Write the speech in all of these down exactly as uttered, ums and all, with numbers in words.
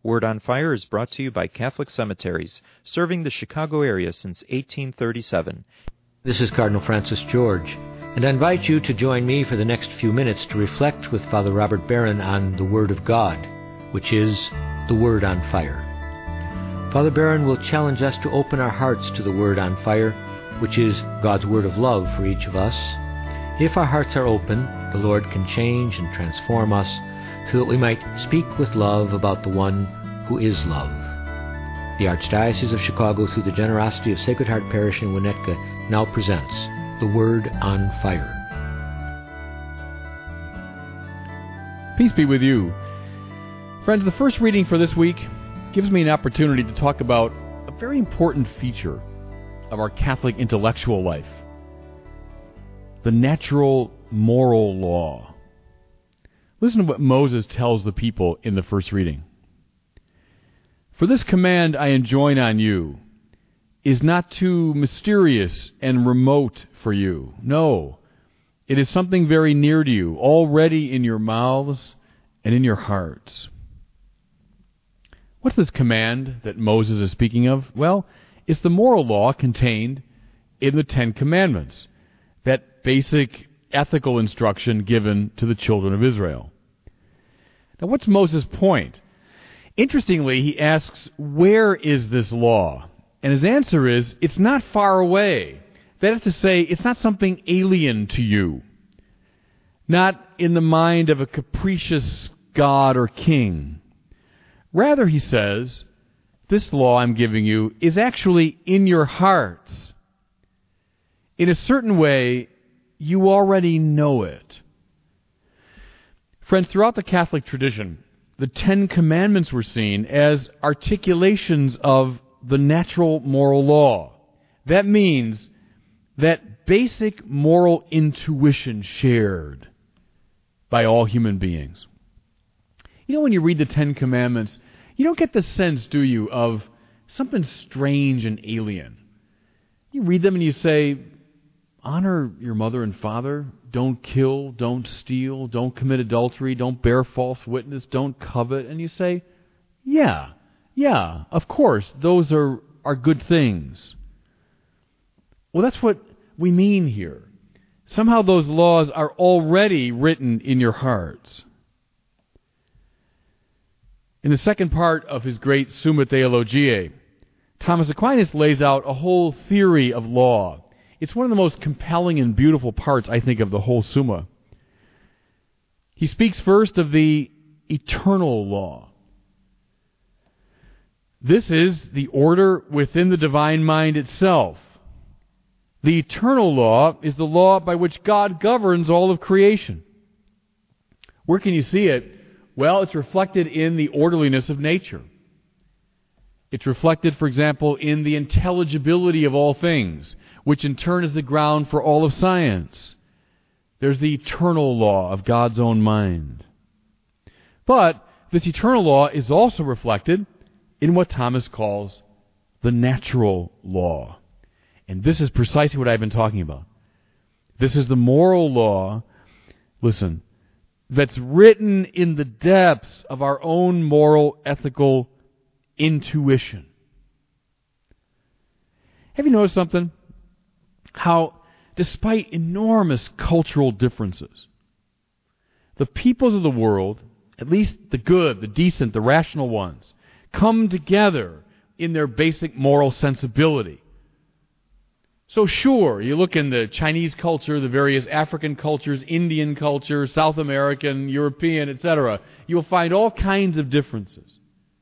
Word on Fire is brought to you by Catholic Cemeteries, serving the Chicago area since eighteen thirty-seven. This is Cardinal Francis George, and I invite you to join me for the next few minutes to reflect with Father Robert Barron on the Word of God, which is the Word on Fire. Father Barron will challenge us to open our hearts to the Word on Fire, which is God's word of love for each of us. If our hearts are open, the Lord can change and transform us so that we might speak with love about the one who is love. The Archdiocese of Chicago, through the generosity of Sacred Heart Parish in Winnetka, now presents the Word on Fire. Peace be with you. Friends, the first reading for this week gives me an opportunity to talk about a very important feature of our Catholic intellectual life: the natural moral law. Listen to what Moses tells the people in the first reading. For this command I enjoin on you is not too mysterious and remote for you. No, it is something very near to you, already in your mouths and in your hearts. What's this command that Moses is speaking of? Well, it's the moral law contained in the Ten Commandments, that basic ethical instruction given to the children of Israel. Now, what's Moses' point? Interestingly, he asks, where is this law? And his answer is, it's not far away. That is to say, it's not something alien to you, not in the mind of a capricious god or king. Rather, he says, this law I'm giving you is actually in your hearts. In a certain way, you already know it. Friends, throughout the Catholic tradition, the Ten Commandments were seen as articulations of the natural moral law. That means that basic moral intuition shared by all human beings. You know, when you read the Ten Commandments, you don't get the sense, do you, of something strange and alien. You read them and you say, honor your mother and father, don't kill, don't steal, don't commit adultery, don't bear false witness, don't covet. And you say, yeah, yeah, of course, those are, are good things. Well, that's what we mean here. Somehow those laws are already written in your hearts. In the second part of his great Summa Theologiae, Thomas Aquinas lays out a whole theory of law. It's one of the most compelling and beautiful parts, I think, of the whole Summa. He speaks first of the eternal law. This is the order within the divine mind itself. The eternal law is the law by which God governs all of creation. Where can you see it? Well, it's reflected in the orderliness of nature. It's reflected, for example, in the intelligibility of all things, which in turn is the ground for all of science. There's the eternal law of God's own mind. But this eternal law is also reflected in what Thomas calls the natural law. And this is precisely what I've been talking about. This is the moral law, listen, that's written in the depths of our own moral, ethical intuition. Have you noticed something? How, despite enormous cultural differences, the peoples of the world, at least the good, the decent, the rational ones, come together in their basic moral sensibility. So sure, you look in the Chinese culture, the various African cultures, Indian culture, South American, European, et cetera, you'll find all kinds of differences.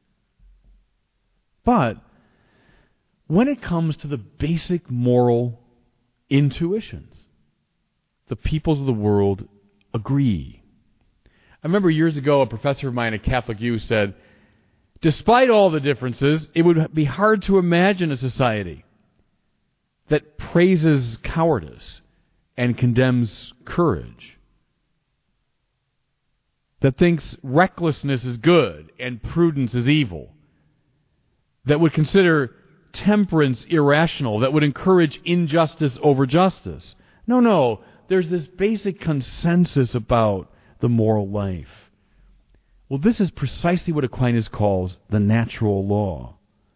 But when it comes to the basic moral intuitions, the peoples of the world agree. I remember years ago a professor of mine at Catholic U said, despite all the differences, it would be hard to imagine a society that praises cowardice and condemns courage, that thinks recklessness is good and prudence is evil, that would consider temperance irrational, that would encourage injustice over justice. No, no, there's this basic consensus about the moral life. Well, this is precisely what Aquinas calls the natural law.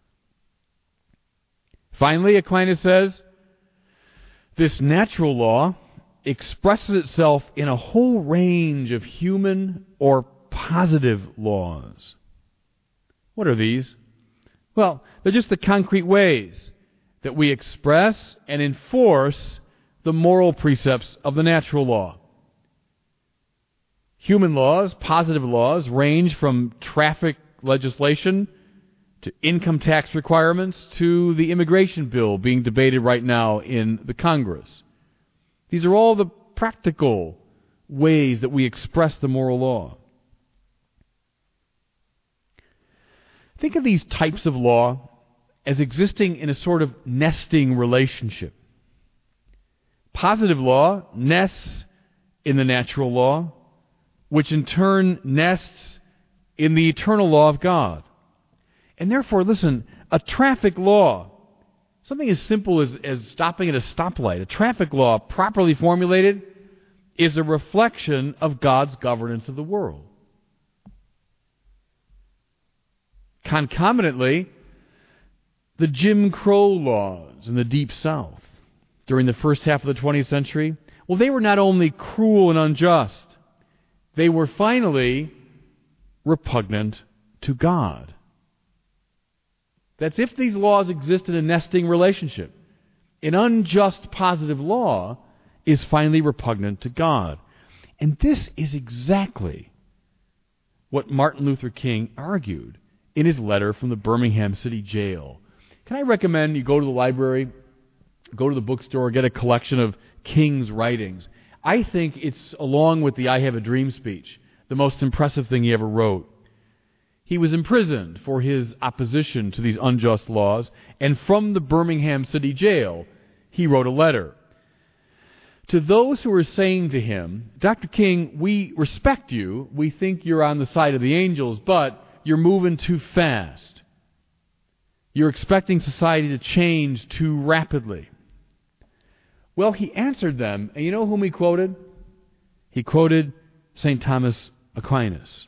Finally, Aquinas says, this natural law expresses itself in a whole range of human or positive laws. What are these? Well, they're just the concrete ways that we express and enforce the moral precepts of the natural law. Human laws, positive laws, range from traffic legislation to income tax requirements to the immigration bill being debated right now in the Congress. These are all the practical ways that we express the moral law. Think of these types of law as existing in a sort of nesting relationship. Positive law nests in the natural law, which in turn nests in the eternal law of God. And therefore, listen, a traffic law, something as simple as, as stopping at a stoplight, a traffic law properly formulated is a reflection of God's governance of the world. Concomitantly, the Jim Crow laws in the Deep South during the first half of the twentieth century, well, they were not only cruel and unjust, they were finally repugnant to God. That's if these laws exist in a nesting relationship. An unjust positive law is finally repugnant to God. And this is exactly what Martin Luther King argued in his letter from the Birmingham City Jail. Can I recommend you go to the library, go to the bookstore, get a collection of King's writings? I think it's, along with the I Have a Dream speech, the most impressive thing he ever wrote. He was imprisoned for his opposition to these unjust laws, and from the Birmingham City Jail, he wrote a letter. To those who were saying to him, Doctor King, we respect you, we think you're on the side of the angels, but you're moving too fast. You're expecting society to change too rapidly. Well, he answered them, and you know whom he quoted? He quoted Saint Thomas Aquinas.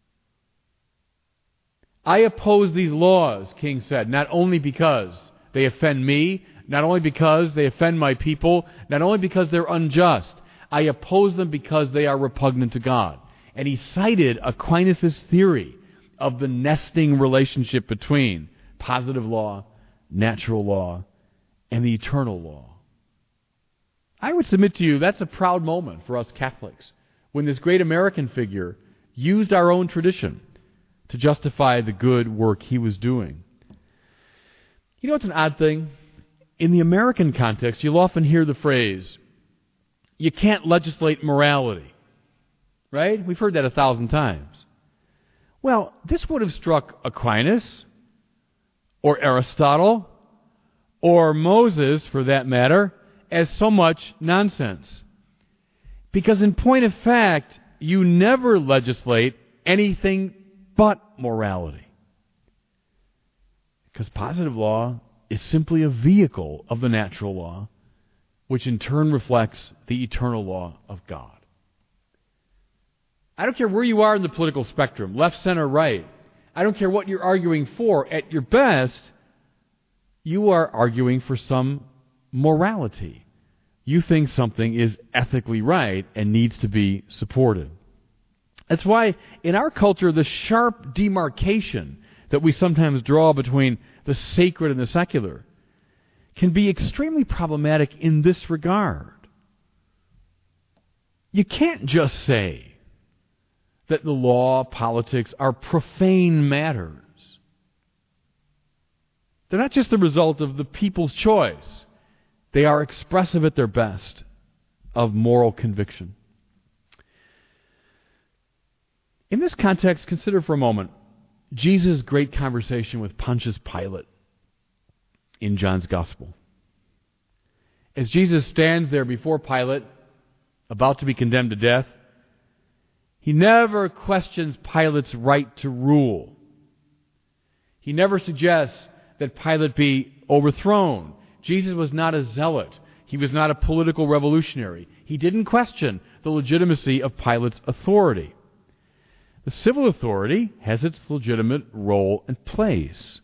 I oppose these laws, King said, not only because they offend me, not only because they offend my people, not only because they're unjust. I oppose them because they are repugnant to God. And he cited Aquinas' theory of the nesting relationship between positive law, natural law, and the eternal law. I would submit to you that's a proud moment for us Catholics when this great American figure used our own tradition to justify the good work he was doing. You know what's an odd thing? In the American context, you'll often hear the phrase, you can't legislate morality. Right? We've heard that a thousand times. Well, this would have struck Aquinas, or Aristotle, or Moses, for that matter, as so much nonsense. Because in point of fact, you never legislate anything but morality. Because positive law is simply a vehicle of the natural law, which in turn reflects the eternal law of God. I don't care where you are in the political spectrum, left, center, right. I don't care what you're arguing for. At your best, you are arguing for some morality. You think something is ethically right and needs to be supported. That's why in our culture, the sharp demarcation that we sometimes draw between the sacred and the secular can be extremely problematic in this regard. You can't just say that the law, politics are profane matters. They're not just the result of the people's choice. They are expressive at their best of moral conviction. In this context, consider for a moment Jesus' great conversation with Pontius Pilate in John's Gospel. As Jesus stands there before Pilate, about to be condemned to death, he never questions Pilate's right to rule. He never suggests that Pilate be overthrown. Jesus was not a zealot. He was not a political revolutionary. He didn't question the legitimacy of Pilate's authority. The civil authority has its legitimate role and place.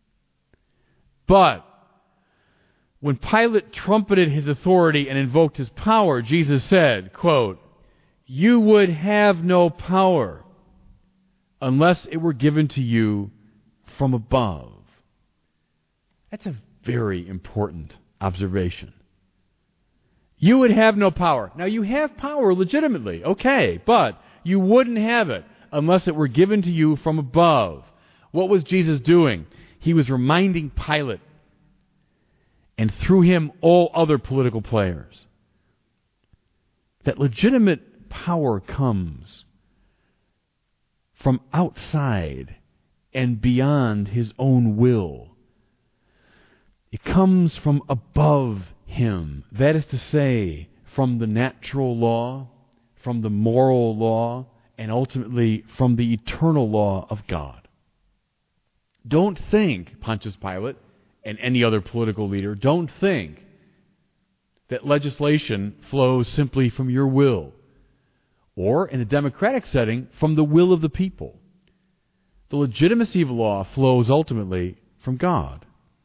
But when Pilate trumpeted his authority and invoked his power, Jesus said, quote, "You would have no power unless it were given to you from above." That's a very important observation. You would have no power. Now, you have power legitimately, okay, but you wouldn't have it unless it were given to you from above. What was Jesus doing? He was reminding Pilate, and through him all other political players, that legitimate power comes from outside and beyond his own will. It comes from above him. That is to say, from the natural law, from the moral law, and ultimately from the eternal law of God. Don't think, Pontius Pilate and any other political leader, don't think that legislation flows simply from your will, or, in a democratic setting, from the will of the people. The legitimacy of law flows ultimately from God.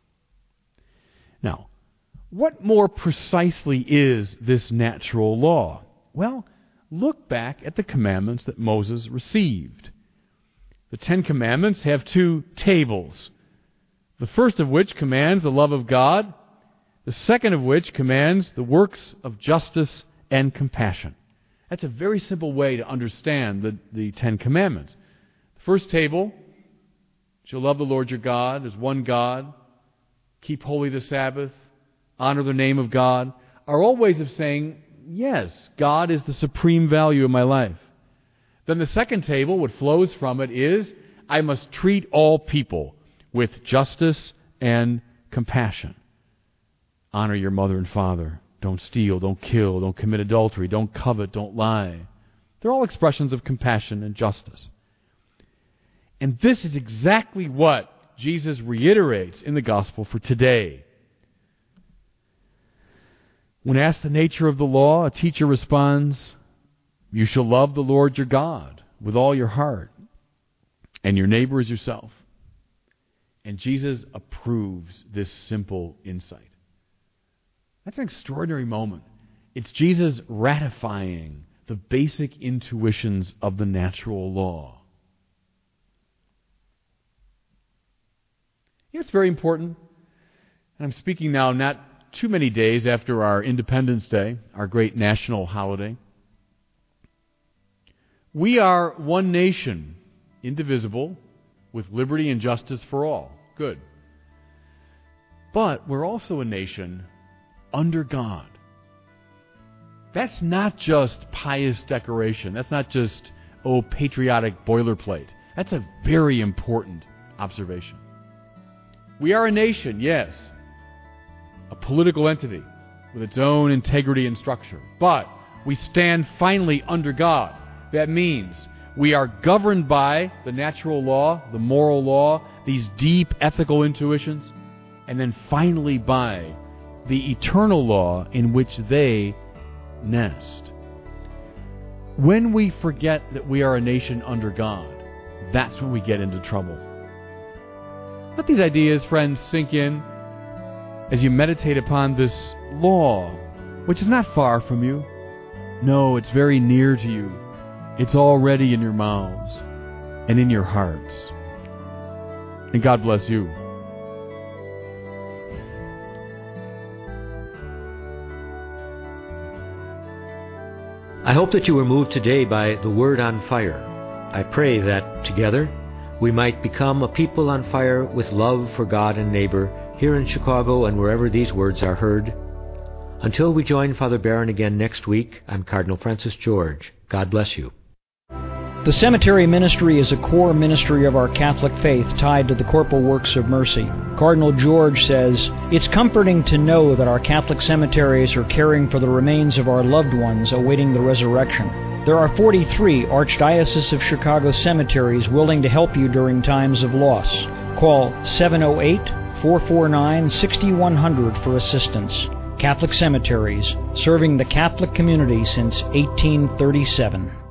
Now, what more precisely is this natural law? Well, look back at the commandments that Moses received. The Ten Commandments have two tables. The first of which commands the love of God, the second of which commands the works of justice and compassion. That's a very simple way to understand the, the Ten Commandments. The first table, shall love the Lord your God as one God, keep holy the Sabbath, honor the name of God, are all ways of saying, yes, God is the supreme value of my life. Then the second table, what flows from it is, I must treat all people with justice and compassion. Honor your mother and father. Don't steal, don't kill, don't commit adultery, don't covet, don't lie. They're all expressions of compassion and justice. And this is exactly what Jesus reiterates in the gospel for today. When asked the nature of the law, a teacher responds, "You shall love the Lord your God with all your heart, and your neighbor as yourself." And Jesus approves this simple insight. That's an extraordinary moment. It's Jesus ratifying the basic intuitions of the natural law. You know, it's very important, and I'm speaking now not too many days after our Independence Day, our great national holiday. We are one nation, indivisible, with liberty and justice for all. Good. But we're also a nation under God. That's not just pious decoration. That's not just, oh, patriotic boilerplate. That's a very important observation. We are a nation, yes, a political entity with its own integrity and structure. But we stand finally under God. That means we are governed by the natural law, the moral law, these deep ethical intuitions, and then finally by the eternal law in which they nest. When we forget that we are a nation under God, that's when we get into trouble. Let these ideas, friends, sink in as you meditate upon this law, which is not far from you. No, it's very near to you. It's already in your mouths and in your hearts. And God bless you. I hope that you were moved today by the Word on Fire. I pray that together we might become a people on fire with love for God and neighbor here in Chicago and wherever these words are heard. Until we join Father Barron again next week, I'm Cardinal Francis George. God bless you. The cemetery ministry is a core ministry of our Catholic faith tied to the corporal works of mercy. Cardinal George says, "It's comforting to know that our Catholic cemeteries are caring for the remains of our loved ones awaiting the resurrection. There are forty-three Archdiocese of Chicago cemeteries willing to help you during times of loss. Call seven oh eight, four four nine, six one zero zero for assistance. Catholic Cemeteries, serving the Catholic community since eighteen thirty-seven.